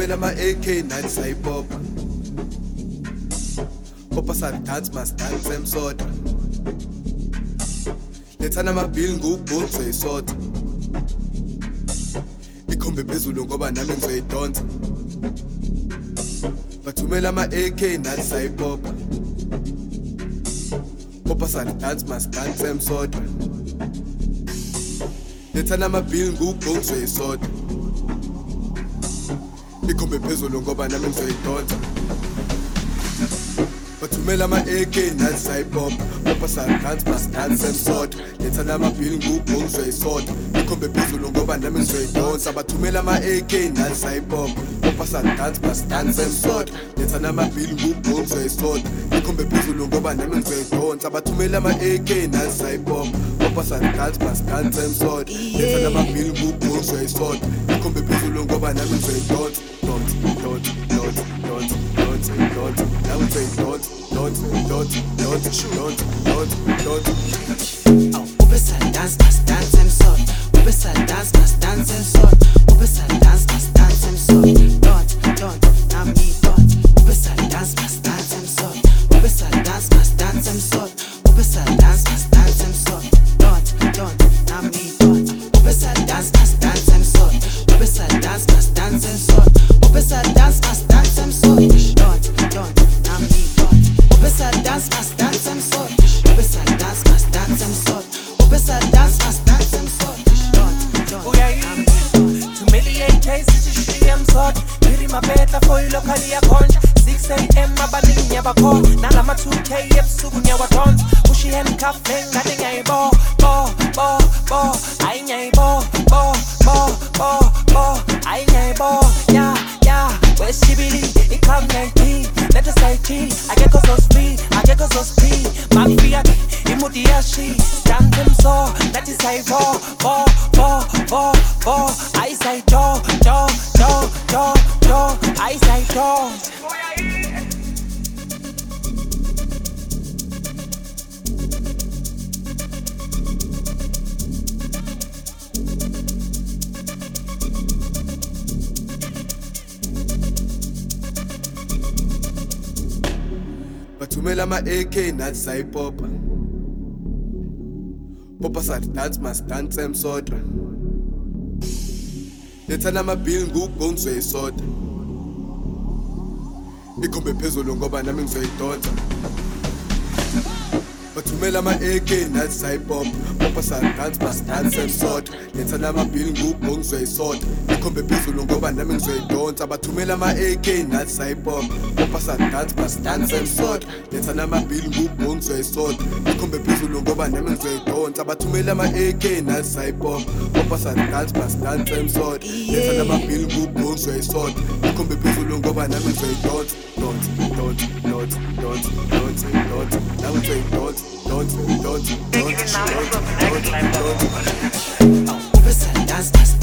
bathumela ama-AK9 sayipopa popa salidansi masidansi emsoda lethana amabhili ngubhungu zoyisota ikhombe phezulu ngoba nami ngizoyidonsa bathumela ama-AK9 sayipopa popa salidansi masidansi emsoda lethana amabhili ngubhungu zoyisota ikhombe phezulu ngoba nami ngizoyidonsa bathumela ama-AK9 sayipopa popa salidansi masidansi emsoda lethana amabhili ngubhungu zoyisota ikhombe phezulu ngoba nami ngizoyidonsa bathumela ama-AK9 sayipopa popa salidansi masidansi emsoda lethana amabhili ngubhungu zoyisota ikhombe phezulu ngoba nami ngizoyidonsa bathumela ama-AK9 sayipopa popa salidansi masidansi emsoda lethana amabhili ngubhungu zoyisota ikhombe phezulu ngoba nami ngizoyidonsa Ube salidansi masidansi emsoda ube salidansi masidansi emsoda ube salidansi masidansi emsoda don't nami don't ube salidansi masidansi emsoda ube salidansi masidansi emsoda ube salidansi masidansi emsoda don't nami don't ube salidansi masidansi emsoda ube salidansi masidansi emsoda ube salidansi masidansi emsoda don't nami don't ube salidansi masidansi emsoda ube salidansi masidansi emsoda ube salidansi masidansi emsoda Piri mapeta foi lokali ya konja 6 AM abaningi yabakhona nalama 2K ebusuku ngiyawadonsa ushi handcuff ngade ngiyayibona bo ayi ngiyayibona bo ayi ngiyayibona ya wesibili ikam 19 let us say akekho zospi mafia imudi yashi stand them so that is say bo I say do I say don't bathumela ama-AK9 sayipopa popa salidansi masidansi emsoda lethana amabhili ngubhungu zoyisota ikhombe phezulu ngoba nami ngizoyidonsa bathumela ama-AK9 sayipopa popa salidansi masidansi emsoda lethana amabhili ngubhungu zoyisota ikhombe phezulu ngoba nami ngizoyidonsa bathumela ama-AK9 sayipopa popa salidansi masidansi emsoda lethana amabhili ngubhungu zoyisota ikhombe phezulu ngoba nami ngizoyidonsa bathumela ama-AK9 sayipopa popa salidansi masidansi emsoda lethana amabhili ngubhungu zoyisota ikhombe phezulu ngoba nami ngizoyidonsa Ube salidansi